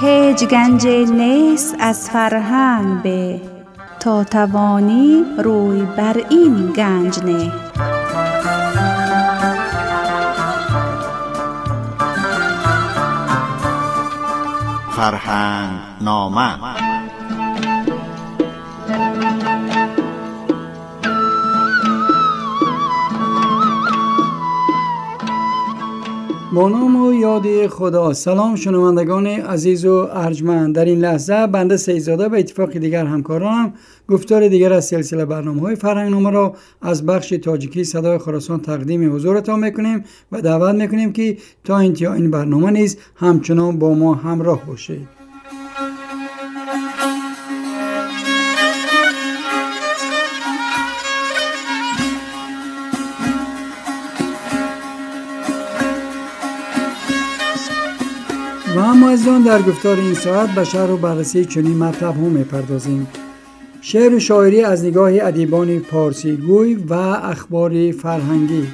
هیچ گنجی نیست از فرهنگ به، تا توانی روی بر این گنج نه. فرهنگ نامه. با نام و یاد خدا. سلام شنوندگان عزیز و ارجمند. در این لحظه بنده سیدزاده به اتفاق دیگر همکارانم گفتار دیگر از سلسله برنامه‌های فرهنگنامه را از بخش تاجیکی صدای خراسان تقدیم حضورتان میکنیم و دعوت میکنیم که تا انتهای این برنامه نیز همچنان با ما همراه باشید. و اما از آن در گفتار این ساعت به شرح و بررسی چنین مطلب هم می‌پردازیم. شعر و شاعری از نگاه ادیبان پارسی گوی و اخبار فرهنگی.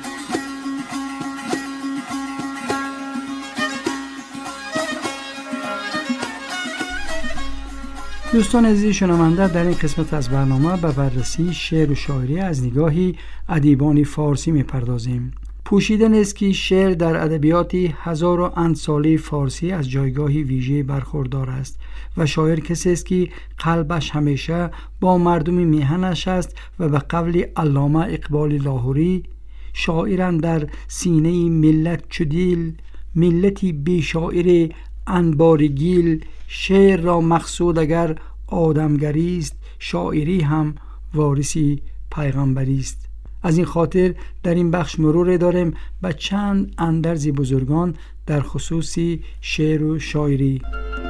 دوستان عزیز شنونده، در این قسمت از برنامه به بررسی شعر و شاعری از نگاه ادیبان فارسی می‌پردازیم. پوشیده نیست که شعر در ادبیات هزار و اند ساله فارسی از جایگاهی ویژه برخوردار است و شاعر کسی است که قلبش همیشه با مردم میهنش است و به قول علامه اقبال لاهوری، شاعران در سینه ملت چدیل، ملتی بی شاعر انبارگیل، شعر را مقصود اگر آدمگری است، شاعری هم وارثی پیغمبری است. از این خاطر در این بخش مرور داریم به چند اندرز بزرگان در خصوص شعر و شاعری.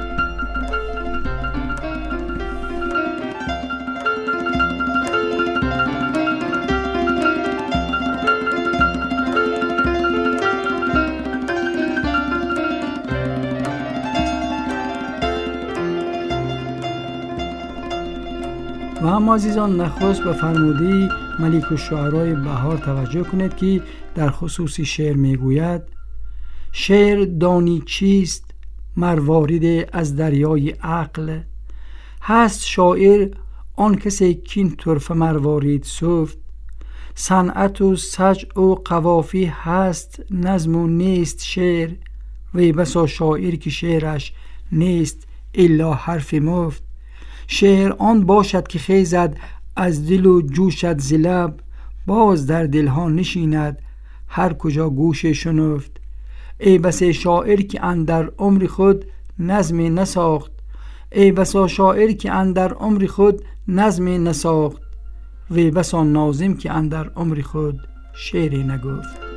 و اما عزیزان، نخست به فرموده ملک الشعرای بهار توجه کنید که در خصوص شعر میگوید: شعر دانی چیست مروارید از دریای عقل، هست شاعر آن کسی کین طرف مروارید سفت، صنعت و سجع و قوافی هست نظم و نیست شعر، وی بسا شاعر که شعرش نیست الا حرف مفت. شعر آن باشد که خیزد از دل و جوشد ز لب، باز در دلها نشیند هر کجا گوش شنفت. ای بس شاعر که اندر عمر خود نظم نساخت، ای بسا شاعر که اندر عمر خود نظم نساخت، وی بسا ناظم که اندر عمر خود شعری نگفت.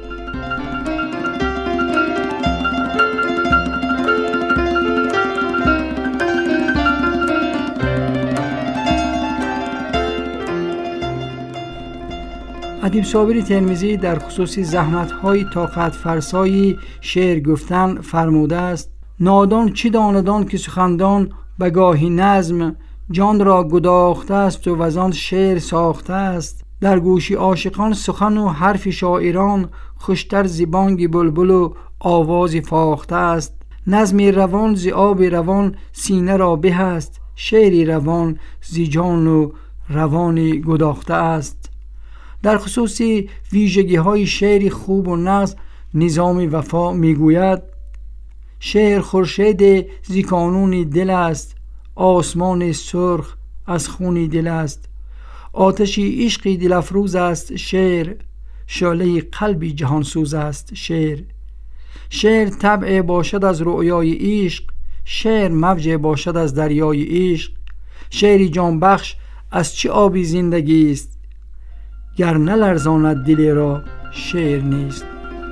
ادیب صابری ترمذی در خصوص زحمت‌های طاقت فرسای شعر گفتن فرموده است: نادان چی داندان که سخندان بگاهی نظم، جان را گداخته است و وزان شعر ساخته است. در گوشی عاشقان سخن و حرف شاعران، خوشتر ز بانگ بلبل و آواز فاخته است. نظم روان ز آب روان سینه را به است، شعری روان ز جان و روان گداخته است. در خصوص ویژگی های شعر خوب و نظم، نظام وفا میگوید: شعر خورشید ز کانون دل است، آسمان سرخ از خون دل است. آتشی عشقی دل افروز است شعر، شعله قلبی جهانسوز است شعر. شعر طبع باشد از رؤیای عشق، شعر موج باشد از دریای عشق. شعری جان بخش از چه آبی زندگی است، گر نلرزاند دل را شعر نیست.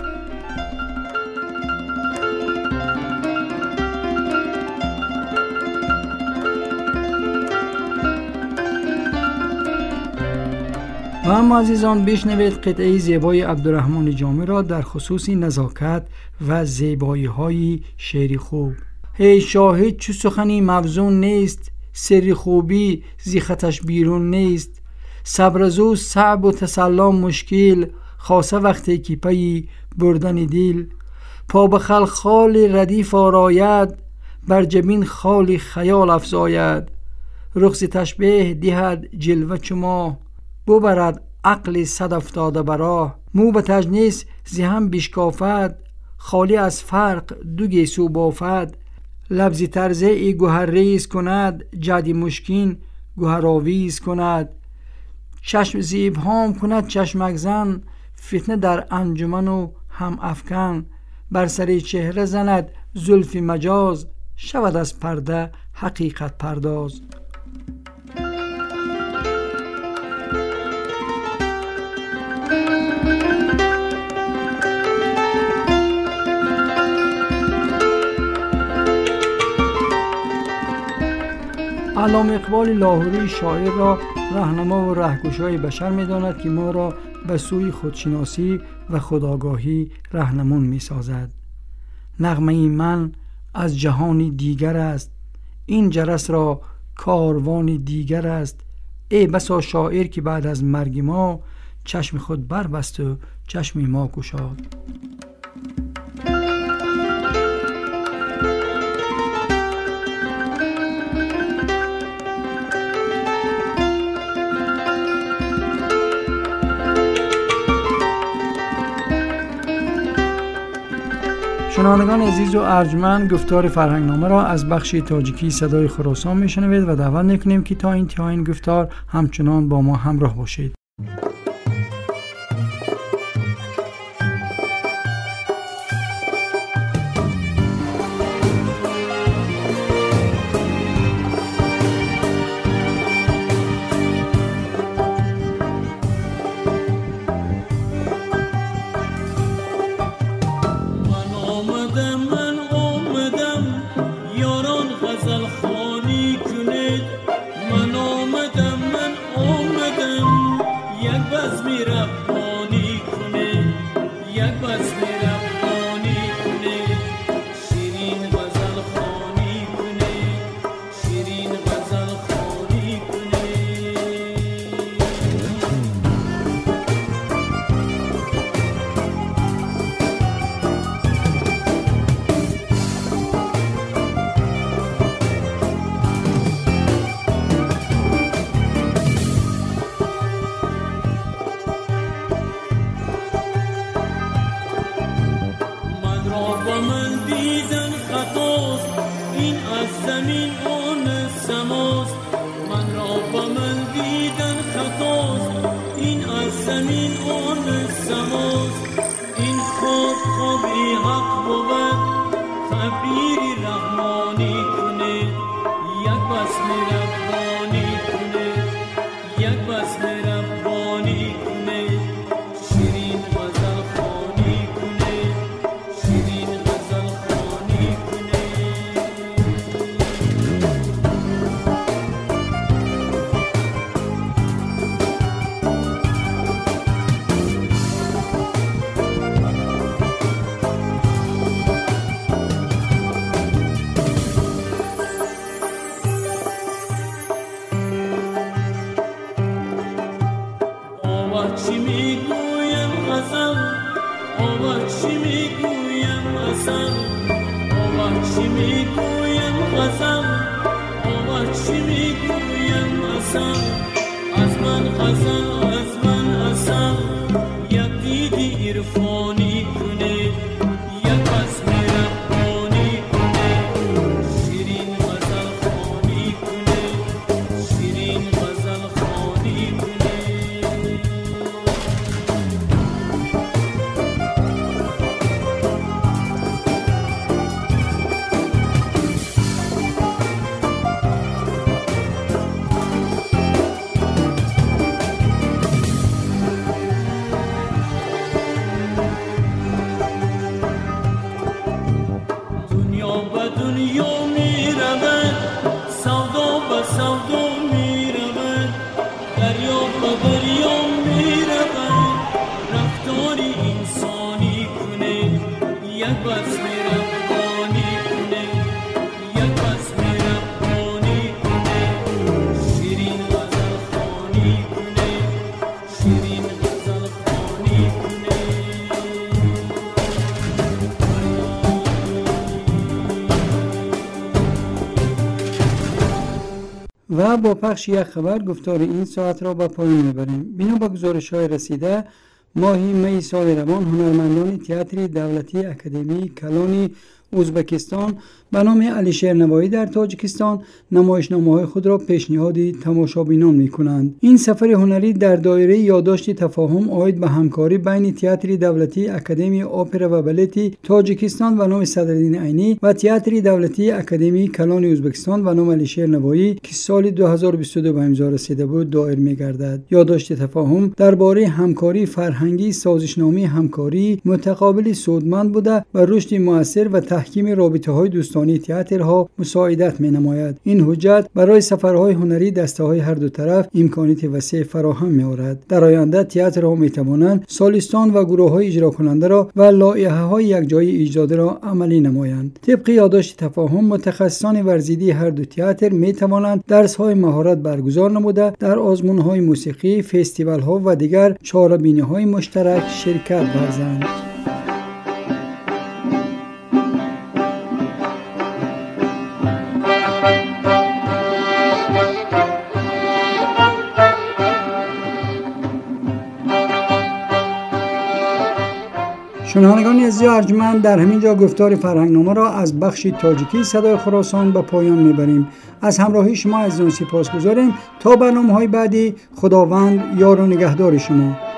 و اما عزیزان بشنوید قطعه زیبای عبدالرحمن جامی را در خصوص نزاکت و زیبایی های شعری خوب. هی شاهد چو سخنی موزون نیست، سری خوبی زی خطش بیرون نیست. صبر زو صعب و تسلام مشکل، خاصه وقتی که پی بردن دل. پا به خلخال ردیف آراید، بر جبین خالی خیال افزاید. رخ ز تشبیه دهد جلوه چو ماه، ببرد عقل صد افتاده براه. مو به تجنیس زی هم بیشکافد، خالی از فرق دو گیسو بافد. لبزی ترزه ای گوهر ریز کند، جدی مشکین گوهر آویز کند. چشم زیب هام کند چشمک زن، فتنه در انجمن و هم افکن. بر سر چهره زند زلف مجاز، شود از پرده حقیقت پرداز. علامه اقبال لاهوری شاعر را راهنما و راهگشای بشر می‌داند که ما را به سوی خودشناسی و خودآگاهی راهنمون می‌سازد. نغمه من از جهانی دیگر است، این جرس را کاروانی دیگر است. ای بسا شاعر که بعد از مرگ ما، چشم خود بربست و چشم ما گشاد. شنوندگان عزیز و ارجمند، گفتار فرهنگنامه را از بخش تاجیکی صدای خراسان میشنوید و دعوت میکنیم که تا انتهای این گفتار همچنان با ما همراه باشید. و با پخش یک خبر گفتار این ساعت را به پایان میبریم. بنا به گزارش‌های رسیده ماهی می سال روان هنرمندان تئاتر دولتی اکادمی کلان ازبکستان به نام علیشیر نوایی در تاجیکستان نمایشنامه‌های خود را پیشنهاد تماشابینان می‌کنند. این سفر هنری در دایره یادداشت تفاهم عاید به همکاری بین تئاتر دولتی اکادمی اپرا و بالت تاجیکستان و نام صدرالدین عینی و تئاتر دولتی اکادمی کلان ازبکستان و نام علیشیر نوایی که سال 2022 به امضا رسیده بود دایر می‌گردد. یادداشت تفاهم درباره همکاری فرهنگی، سازشنامه همکاری متقابل سودمند بوده و رشد مؤثر و تحکیم رابطه‌های دوستانه تئاترها مساعدت می‌نماید. این حجت برای سفرهای هنری دسته‌های هر دو طرف امکانات وسیع فراهم می‌آورد. در آینده تئاترها می‌توانند سالستان و گروه‌های اجرا کننده را و لایحه‌های یکجایی اجرایی را عملی نمایند. طبق یادداشت تفاهم متخصصان ورزیدی هر دو تئاتر می‌توانند درس‌های مهارت برگزار نموده در آزمون‌های موسیقی، فستیوال‌ها و دیگر چاره‌بینی‌های مشترک شرکت ورزند. شنوندگان عزیز ارجمند، در همین جا گفتار فرهنگنامه را از بخش تاجیکی صدای خراسان به پایان میبریم. از همراهی شما عزیزان سپاسگزاریم. تا برنامه‌های بعدی، خداوند یار و نگهدار شما.